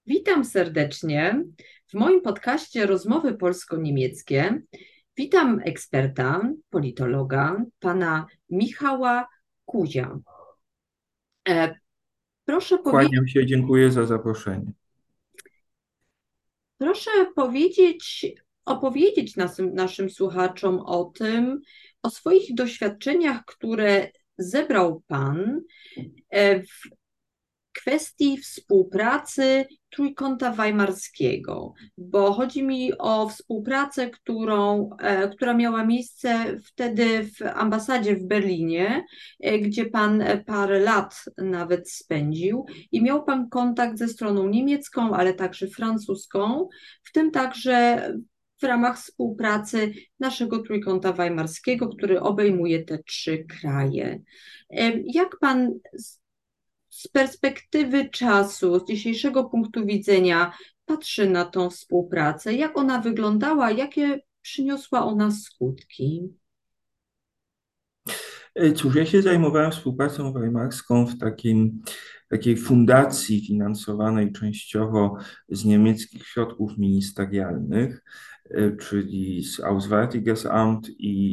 Witam serdecznie w moim podcaście Rozmowy polsko-niemieckie. Witam eksperta, politologa, pana Michała Kuzia. E, Proszę Kłaniam się, dziękuję za zaproszenie. proszę opowiedzieć naszym słuchaczom o swoich doświadczeniach, które zebrał pan w kwestii współpracy Trójkąta Weimarskiego, bo chodzi mi o współpracę, która miała miejsce wtedy w ambasadzie w Berlinie, gdzie pan parę lat nawet spędził i miał pan kontakt ze stroną niemiecką, ale także francuską, w tym także w ramach współpracy naszego Trójkąta Weimarskiego, który obejmuje te trzy kraje. Jak pan z perspektywy czasu, z dzisiejszego punktu widzenia patrzy na tą współpracę? Jak ona wyglądała? Jakie przyniosła ona skutki? Cóż, ja się zajmowałem współpracą weimarską w takiej fundacji finansowanej częściowo z niemieckich środków ministerialnych, czyli z Auswärtiges Amt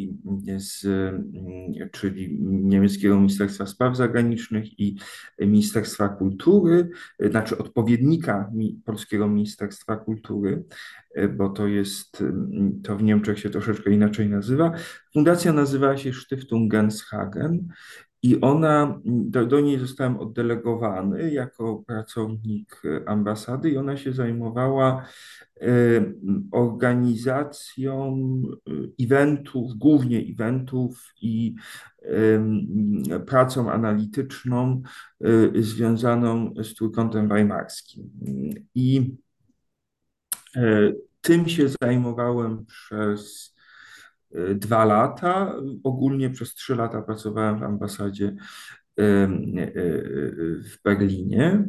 czyli niemieckiego Ministerstwa Spraw Zagranicznych i Ministerstwa Kultury, znaczy odpowiednika polskiego Ministerstwa Kultury, bo to w Niemczech się troszeczkę inaczej nazywa. Fundacja nazywała się Stiftung Genshagen i do niej zostałem oddelegowany jako pracownik ambasady i ona się zajmowała e, organizacją eventów, głównie eventów i pracą analityczną związaną z Trójkątem Weimarskim. I tym się zajmowałem przez 2 lata. Ogólnie przez 3 lata pracowałem w ambasadzie w Berlinie.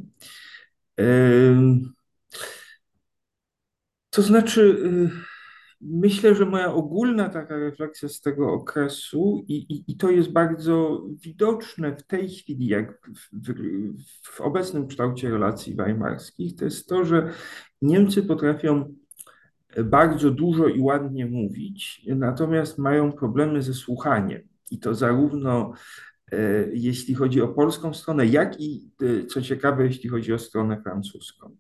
To znaczy, myślę, że moja ogólna taka refleksja z tego okresu, i to jest bardzo widoczne w tej chwili, jak w obecnym kształcie relacji weimarskich, to jest to, że Niemcy potrafią bardzo dużo i ładnie mówić, natomiast mają problemy ze słuchaniem. I to zarówno jeśli chodzi o polską stronę, jak i, co ciekawe, jeśli chodzi o stronę francuską.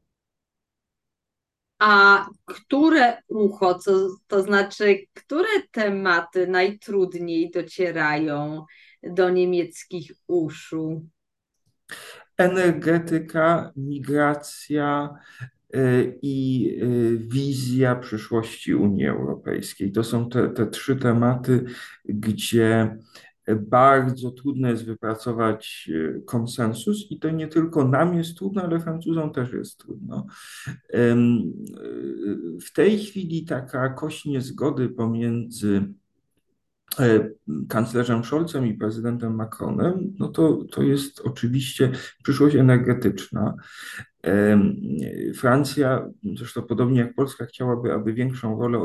A które ucho, to znaczy, które tematy najtrudniej docierają do niemieckich uszu? Energetyka, migracja, i wizja przyszłości Unii Europejskiej. To są te trzy tematy, gdzie bardzo trudno jest wypracować konsensus i to nie tylko nam jest trudno, ale Francuzom też jest trudno. W tej chwili taka kość niezgody pomiędzy e, kanclerzem Scholzem i prezydentem Macronem, no to jest oczywiście przyszłość energetyczna. Francja, zresztą podobnie jak Polska, chciałaby, aby większą rolę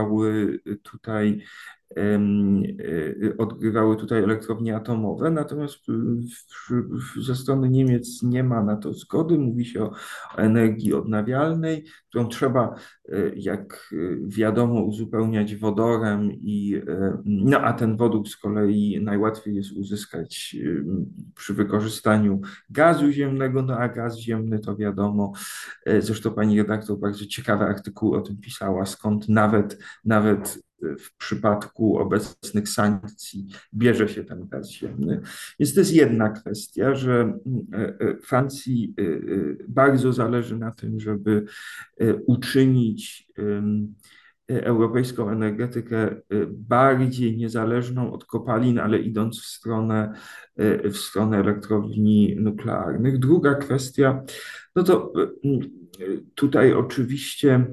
odgrywały tutaj elektrownie atomowe, natomiast ze strony Niemiec nie ma na to zgody. Mówi się o energii odnawialnej, którą trzeba, jak wiadomo, uzupełniać wodorem no a ten wodór z kolei najłatwiej jest uzyskać przy wykorzystaniu gazu ziemnego, no a gaz ziemny to wiadomo, zresztą pani redaktor bardzo ciekawe artykuły o tym pisała, skąd nawet w przypadku obecnych sankcji bierze się ten gaz ziemny. Więc to jest jedna kwestia, że Francji bardzo zależy na tym, żeby uczynić europejską energetykę bardziej niezależną od kopalin, ale idąc w stronę elektrowni nuklearnych. Druga kwestia, no to tutaj oczywiście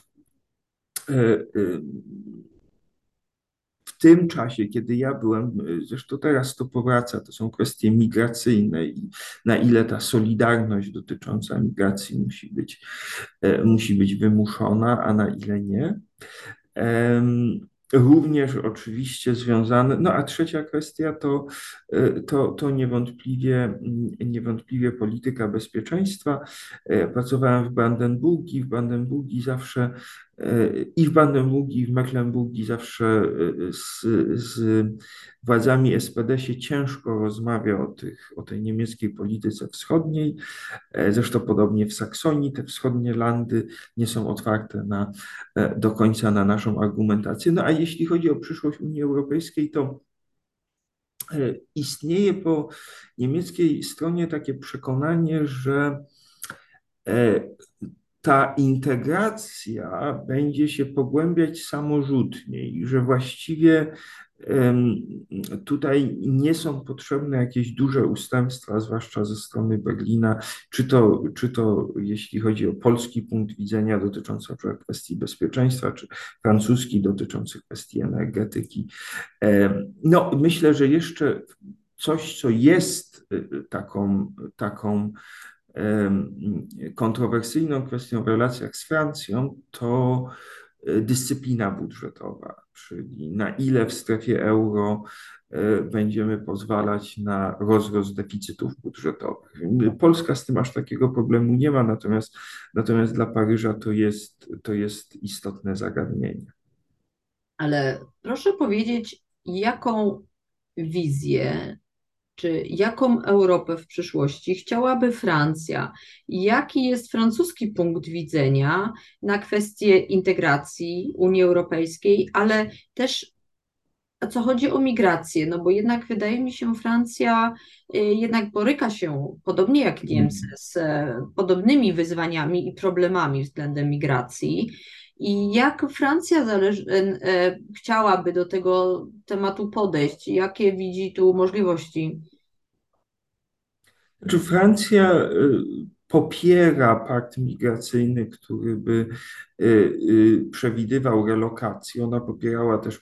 w tym czasie, kiedy ja byłem, zresztą teraz to powraca, to są kwestie migracyjne i na ile ta solidarność dotycząca migracji musi być wymuszona, a na ile nie. również oczywiście związane. No a trzecia kwestia to niewątpliwie polityka bezpieczeństwa. Pracowałem w Brandenburgii. I w Brandenburgii, i w Mecklenburgii zawsze z władzami SPD się ciężko rozmawia o tej niemieckiej polityce wschodniej. Zresztą podobnie w Saksonii te wschodnie landy nie są otwarte do końca na naszą argumentację. No a jeśli chodzi o przyszłość Unii Europejskiej, to istnieje po niemieckiej stronie takie przekonanie, że e, ta integracja będzie się pogłębiać samorzutnie i że właściwie tutaj nie są potrzebne jakieś duże ustępstwa, zwłaszcza ze strony Berlina, czy to jeśli chodzi o polski punkt widzenia dotyczący na przykład kwestii bezpieczeństwa, czy francuski dotyczący kwestii energetyki. No, myślę, że jeszcze coś, co jest taką kontrowersyjną kwestią w relacjach z Francją, to dyscyplina budżetowa, czyli na ile w strefie euro będziemy pozwalać na rozrost deficytów budżetowych. Polska z tym aż takiego problemu nie ma, natomiast dla Paryża to jest istotne zagadnienie. Ale proszę powiedzieć, jaką wizję czy jaką Europę w przyszłości chciałaby Francja? Jaki jest francuski punkt widzenia na kwestię integracji Unii Europejskiej, ale też co chodzi o migrację? No bo jednak wydaje mi się, Francja jednak boryka się, podobnie jak Niemcy, z podobnymi wyzwaniami i problemami względem migracji. I jak Francja chciałaby do tego tematu podejść? Jakie widzi tu możliwości? Znaczy Francja popiera pakt migracyjny, który by przewidywał relokację. Ona popierała też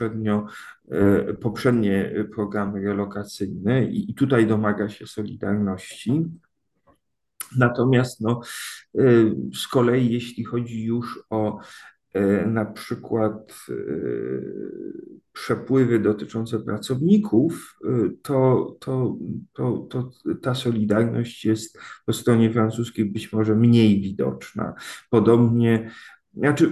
poprzednie programy relokacyjne i tutaj domaga się solidarności. Natomiast no, z kolei jeśli chodzi już o na przykład przepływy dotyczące pracowników, to ta solidarność jest po stronie francuskiej być może mniej widoczna. Podobnie, znaczy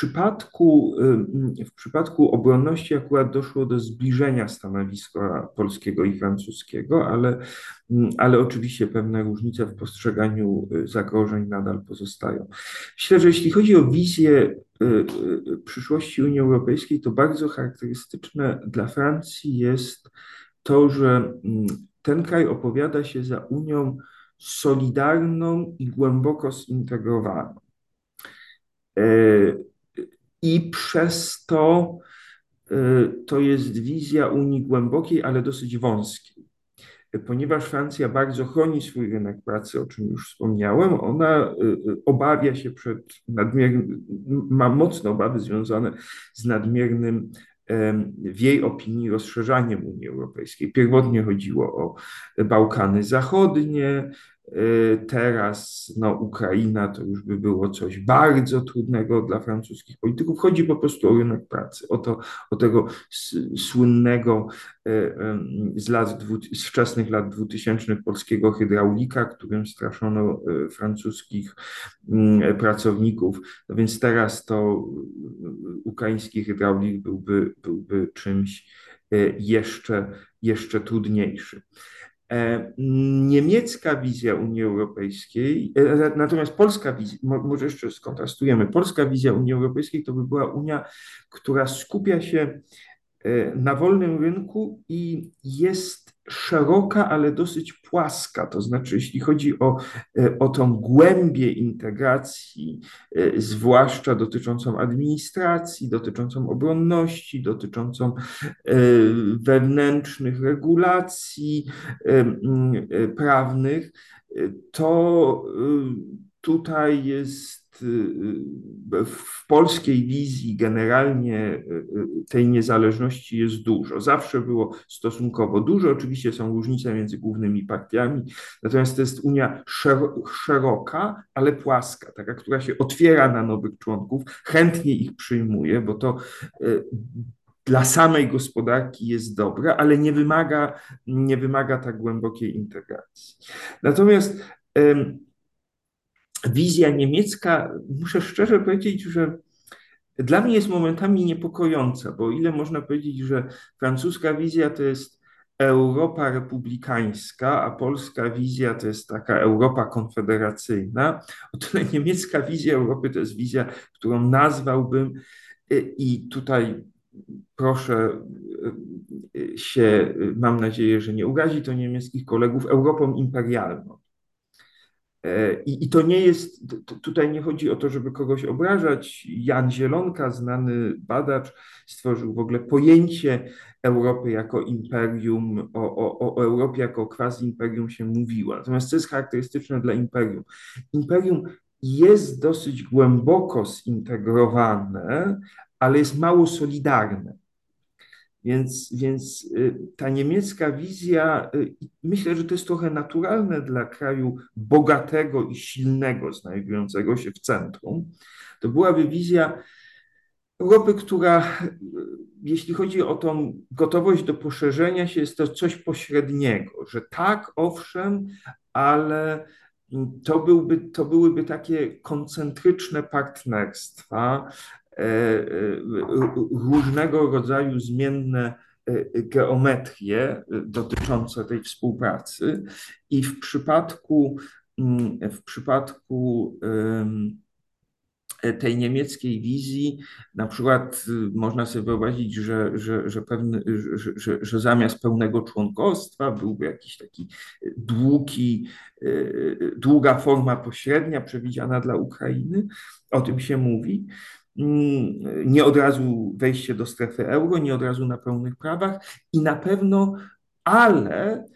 w przypadku obronności akurat doszło do zbliżenia stanowiska polskiego i francuskiego, ale oczywiście pewne różnice w postrzeganiu zagrożeń nadal pozostają. Myślę, że jeśli chodzi o wizję przyszłości Unii Europejskiej, to bardzo charakterystyczne dla Francji jest to, że ten kraj opowiada się za Unią solidarną i głęboko zintegrowaną. I przez to jest wizja Unii głębokiej, ale dosyć wąskiej. Ponieważ Francja bardzo chroni swój rynek pracy, o czym już wspomniałem, ona obawia się ma mocne obawy związane z nadmiernym w jej opinii rozszerzaniem Unii Europejskiej. Pierwotnie chodziło o Bałkany Zachodnie, teraz no, Ukraina to już by było coś bardzo trudnego dla francuskich polityków. Chodzi po prostu o rynek pracy, o tego słynnego z wczesnych lat 2000 polskiego hydraulika, którym straszono francuskich pracowników. No więc teraz to ukraiński hydraulik byłby czymś jeszcze trudniejszym. Niemiecka wizja Unii Europejskiej, natomiast polska wizja, może jeszcze skontrastujemy, polska wizja Unii Europejskiej to by była Unia, która skupia się na wolnym rynku i jest szeroka, ale dosyć płaska. To znaczy, jeśli chodzi o tą głębię integracji, zwłaszcza dotyczącą administracji, dotyczącą obronności, dotyczącą wewnętrznych regulacji prawnych, to tutaj jest w polskiej wizji generalnie tej niezależności jest dużo. Zawsze było stosunkowo dużo. Oczywiście są różnice między głównymi partiami, natomiast to jest Unia szeroka, ale płaska, taka, która się otwiera na nowych członków, chętnie ich przyjmuje, bo to dla samej gospodarki jest dobre, ale nie wymaga tak głębokiej integracji. Natomiast wizja niemiecka, muszę szczerze powiedzieć, że dla mnie jest momentami niepokojąca, bo o ile można powiedzieć, że francuska wizja to jest Europa republikańska, a polska wizja to jest taka Europa konfederacyjna, o tyle niemiecka wizja Europy to jest wizja, którą nazwałbym i tutaj proszę się, mam nadzieję, że nie urazi to niemieckich kolegów, Europą imperialną. I to nie jest, tutaj nie chodzi o to, żeby kogoś obrażać. Jan Zielonka, znany badacz, stworzył w ogóle pojęcie Europy jako imperium, o Europie jako quasi-imperium się mówiło. Natomiast co jest charakterystyczne dla imperium? Imperium jest dosyć głęboko zintegrowane, ale jest mało solidarne. Więc ta niemiecka wizja, myślę, że to jest trochę naturalne dla kraju bogatego i silnego, znajdującego się w centrum. To byłaby wizja Europy, która, jeśli chodzi o tą gotowość do poszerzenia się, jest to coś pośredniego, że tak, owszem, ale to byłyby takie koncentryczne partnerstwa, różnego rodzaju zmienne geometrie dotyczące tej współpracy i w przypadku tej niemieckiej wizji, na przykład można sobie wyobrazić, że zamiast pełnego członkostwa byłby jakiś taki długa forma pośrednia przewidziana dla Ukrainy. O tym się mówi. Nie od razu wejście do strefy euro, nie od razu na pełnych prawach i na pewno, ale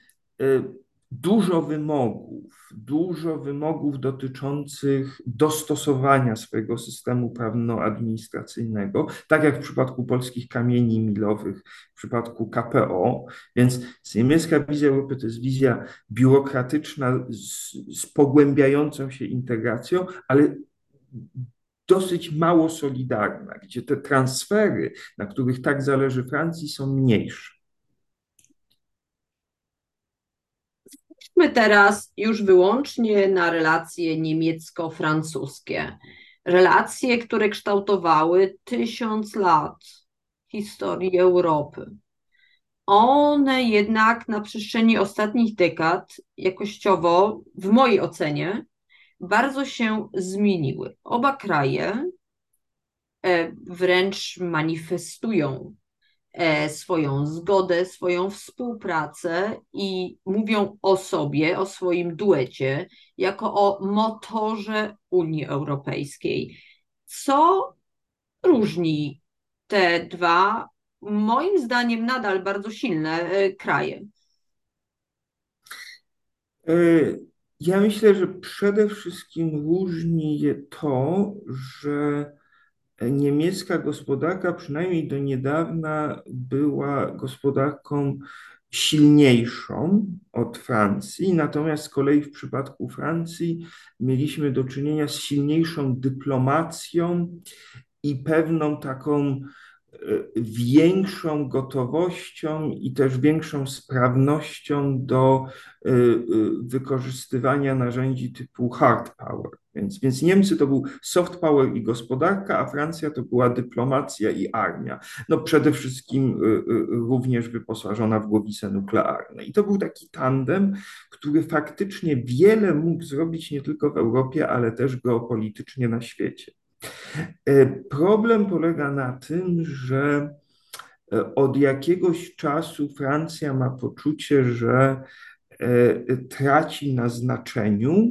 dużo wymogów dotyczących dostosowania swojego systemu prawno-administracyjnego, tak jak w przypadku polskich kamieni milowych, w przypadku KPO. Więc niemiecka wizja Europy to jest wizja biurokratyczna z pogłębiającą się integracją, ale dosyć mało solidarna, gdzie te transfery, na których tak zależy Francji, są mniejsze. Spójrzmy teraz już wyłącznie na relacje niemiecko-francuskie. Relacje, które kształtowały 1000 lat historii Europy. One jednak na przestrzeni ostatnich dekad jakościowo, w mojej ocenie, bardzo się zmieniły. Oba kraje wręcz manifestują swoją zgodę, swoją współpracę i mówią o sobie, o swoim duecie, jako o motorze Unii Europejskiej. Co różni te dwa, moim zdaniem, nadal bardzo silne kraje? Ja myślę, że przede wszystkim różni je to, że niemiecka gospodarka, przynajmniej do niedawna, była gospodarką silniejszą od Francji, natomiast z kolei w przypadku Francji mieliśmy do czynienia z silniejszą dyplomacją i pewną taką większą gotowością i też większą sprawnością do wykorzystywania narzędzi typu hard power. Więc Niemcy to był soft power i gospodarka, a Francja to była dyplomacja i armia. No przede wszystkim również wyposażona w głowice nuklearne. I to był taki tandem, który faktycznie wiele mógł zrobić nie tylko w Europie, ale też geopolitycznie na świecie. Problem polega na tym, że od jakiegoś czasu Francja ma poczucie, że traci na znaczeniu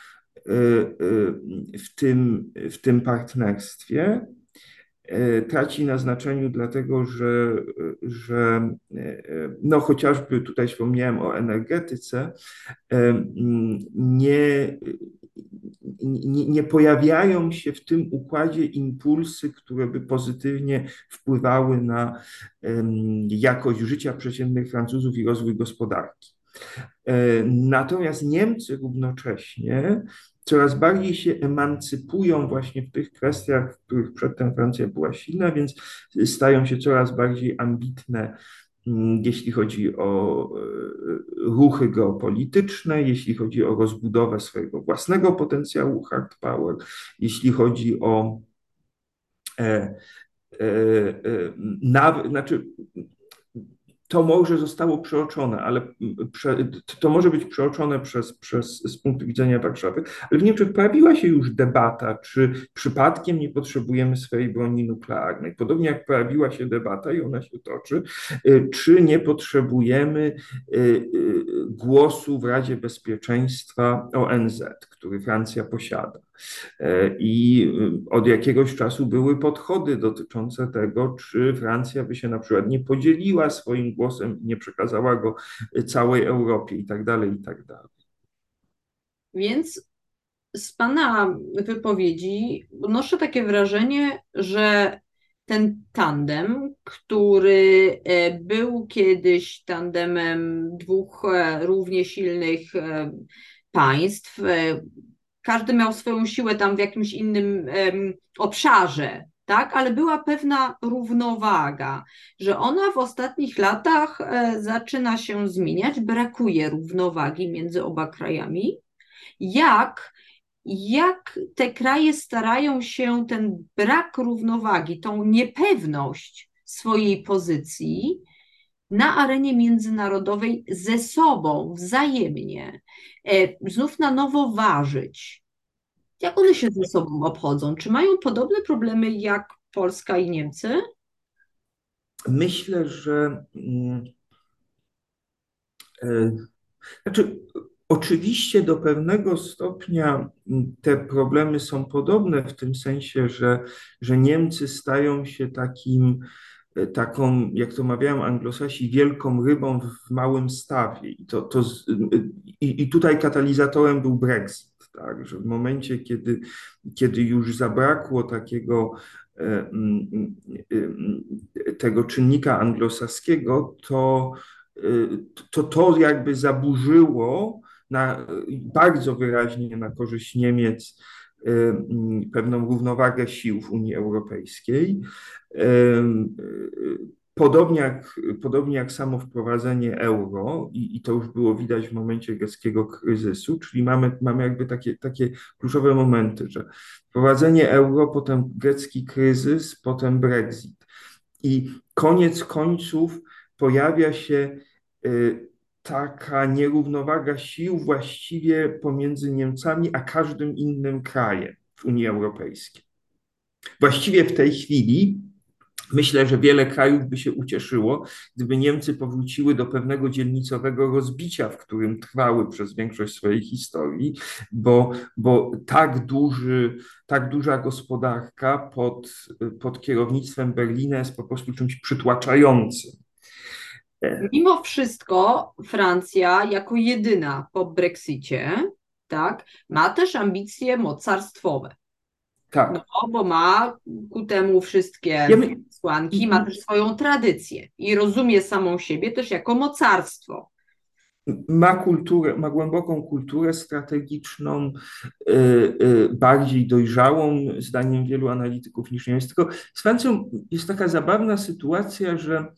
w tym partnerstwie. Traci na znaczeniu dlatego, że no chociażby tutaj wspomniałem o energetyce, nie pojawiają się w tym układzie impulsy, które by pozytywnie wpływały na jakość życia przeciętnych Francuzów i rozwój gospodarki. Natomiast Niemcy równocześnie coraz bardziej się emancypują właśnie w tych kwestiach, w których przedtem Francja była silna, więc stają się coraz bardziej ambitne, jeśli chodzi o ruchy geopolityczne, jeśli chodzi o rozbudowę swojego własnego potencjału hard power, jeśli chodzi o znaczy to może zostało przeoczone, ale to może być przeoczone z punktu widzenia Warszawy, ale w Niemczech pojawiła się już debata, czy przypadkiem nie potrzebujemy swojej broni nuklearnej. Podobnie jak pojawiła się debata i ona się toczy, czy nie potrzebujemy głosu w Radzie Bezpieczeństwa ONZ, który Francja posiada. I od jakiegoś czasu były podchody dotyczące tego, czy Francja by się na przykład nie podzieliła swoim głosem, nie przekazała go całej Europie i tak dalej, i tak dalej. Więc z Pana wypowiedzi odnoszę takie wrażenie, że ten tandem, który był kiedyś tandemem dwóch równie silnych państw, każdy miał swoją siłę tam w jakimś innym obszarze, tak? Ale była pewna równowaga, że ona w ostatnich latach zaczyna się zmieniać, brakuje równowagi między oba krajami. Jak te kraje starają się ten brak równowagi, tą niepewność swojej pozycji na arenie międzynarodowej ze sobą wzajemnie znów na nowo ważyć. Jak one się ze sobą obchodzą? Czy mają podobne problemy jak Polska i Niemcy? Myślę, że znaczy, oczywiście do pewnego stopnia te problemy są podobne w tym sensie, że Niemcy stają się taką, jak to mawiają anglosasi, wielką rybą w małym stawie. I tutaj katalizatorem był Brexit, tak? Że w momencie, kiedy już zabrakło tego czynnika anglosaskiego, to jakby zaburzyło bardzo wyraźnie na korzyść Niemiec pewną równowagę sił w Unii Europejskiej. Podobnie jak samo wprowadzenie euro, i to już było widać w momencie greckiego kryzysu, czyli mamy jakby takie kluczowe momenty, że wprowadzenie euro, potem grecki kryzys, potem Brexit. I koniec końców pojawia się taka nierównowaga sił właściwie pomiędzy Niemcami a każdym innym krajem w Unii Europejskiej. Właściwie w tej chwili myślę, że wiele krajów by się ucieszyło, gdyby Niemcy powróciły do pewnego dzielnicowego rozbicia, w którym trwały przez większość swojej historii, bo tak duża gospodarka pod kierownictwem Berlina jest po prostu czymś przytłaczającym. Mimo wszystko Francja jako jedyna po Brexicie, tak, ma też ambicje mocarstwowe. Tak. No, bo ma ku temu wszystkie przesłanki, ma też swoją tradycję i rozumie samą siebie też jako mocarstwo. Ma głęboką kulturę strategiczną, bardziej dojrzałą, zdaniem wielu analityków, niż Niemiec. Tylko z Francją jest taka zabawna sytuacja, że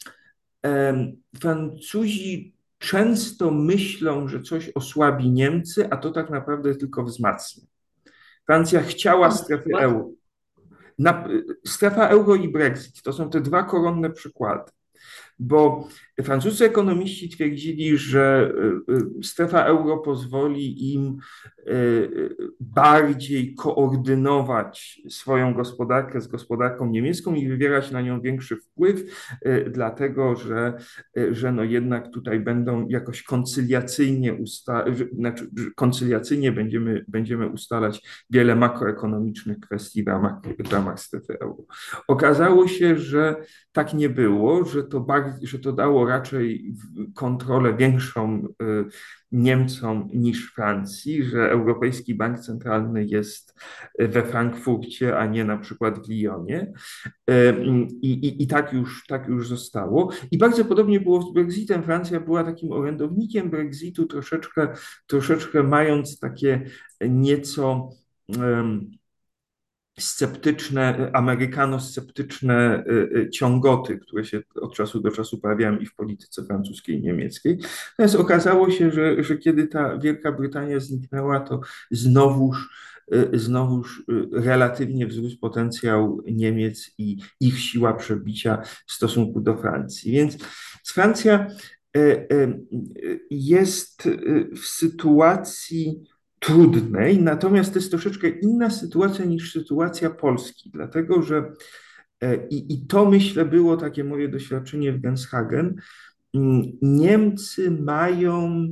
Francuzi często myślą, że coś osłabi Niemcy, a to tak naprawdę tylko wzmacnia. Francja chciała strefy euro. Strefa euro i Brexit to są te dwa koronne przykłady. Bo francuscy ekonomiści twierdzili, że strefa euro pozwoli im bardziej koordynować swoją gospodarkę z gospodarką niemiecką i wywierać na nią większy wpływ, dlatego że no jednak tutaj będą jakoś koncyliacyjnie będziemy ustalać wiele makroekonomicznych kwestii w ramach strefy euro. Okazało się, że tak nie było, że to bardzo że to dało raczej kontrolę większą Niemcom niż Francji, że Europejski Bank Centralny jest we Frankfurcie, a nie na przykład w Lyonie. I tak już zostało. I bardzo podobnie było z Brexitem. Francja była takim orędownikiem Brexitu, troszeczkę mając takie nieco sceptyczne, amerykanosceptyczne ciągoty, które się od czasu do czasu pojawiają i w polityce francuskiej i niemieckiej. Natomiast okazało się, że kiedy ta Wielka Brytania zniknęła, to znowuż, relatywnie wzrósł potencjał Niemiec i ich siła przebicia w stosunku do Francji. Więc Francja jest w sytuacji trudnej, natomiast to jest troszeczkę inna sytuacja niż sytuacja Polski, dlatego że i to myślę było takie moje doświadczenie w Genshagen. Niemcy mają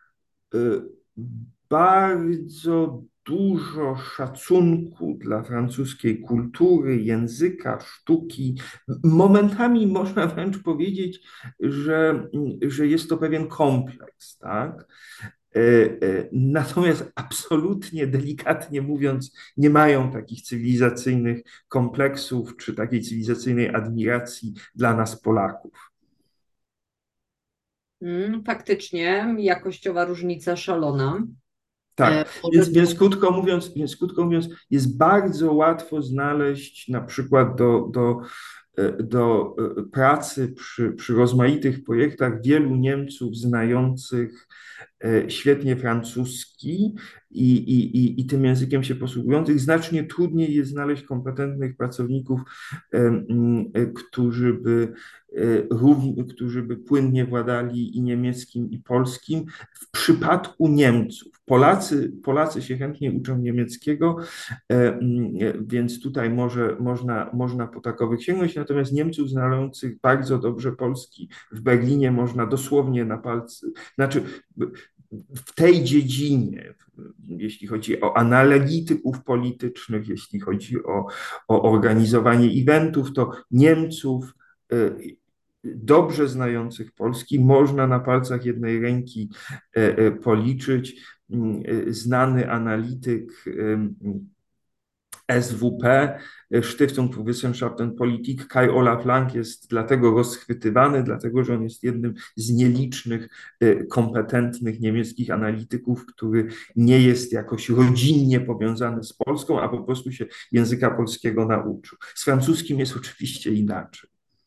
bardzo dużo szacunku dla francuskiej kultury, języka, sztuki. Momentami można wręcz powiedzieć, że jest to pewien kompleks, tak? Natomiast absolutnie, delikatnie mówiąc, nie mają takich cywilizacyjnych kompleksów czy takiej cywilizacyjnej admiracji dla nas, Polaków. Faktycznie, jakościowa różnica szalona. Tak, Może więc krótko mówiąc, jest bardzo łatwo znaleźć na przykład do pracy przy rozmaitych projektach wielu Niemców znających świetnie francuski i tym językiem się posługujących. Znacznie trudniej jest znaleźć kompetentnych pracowników, którzy by płynnie władali i niemieckim, i polskim. W przypadku Niemców, Polacy się chętnie uczą niemieckiego, więc tutaj można po takowych sięgnąć, natomiast Niemców znających bardzo dobrze polski w Berlinie można dosłownie na palce, znaczy w tej dziedzinie, jeśli chodzi o analityków politycznych, jeśli chodzi o organizowanie eventów, to Niemców dobrze znających Polski można na palcach jednej ręki policzyć. Znany analityk SWP, Stiftung für Wissenschaft und Politik, Kai Olaf Lang jest dlatego rozchwytywany, dlatego że on jest jednym z nielicznych kompetentnych niemieckich analityków, który nie jest jakoś rodzinnie powiązany z Polską, a po prostu się języka polskiego nauczył. Z francuskim jest oczywiście inaczej.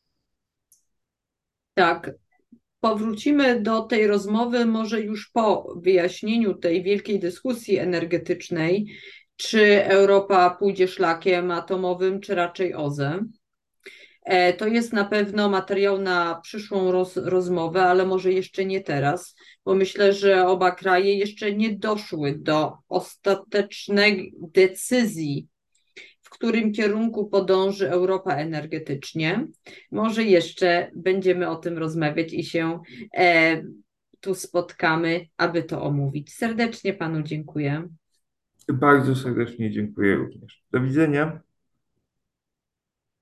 tak, powrócimy do tej rozmowy może już po wyjaśnieniu tej wielkiej dyskusji energetycznej, czy Europa pójdzie szlakiem atomowym, czy raczej OZE. To jest na pewno materiał na przyszłą rozmowę, ale może jeszcze nie teraz, bo myślę, że oba kraje jeszcze nie doszły do ostatecznej decyzji, w którym kierunku podąży Europa energetycznie. Może jeszcze będziemy o tym rozmawiać i się tu spotkamy, aby to omówić. Serdecznie Panu dziękuję. Bardzo serdecznie dziękuję również. Do widzenia.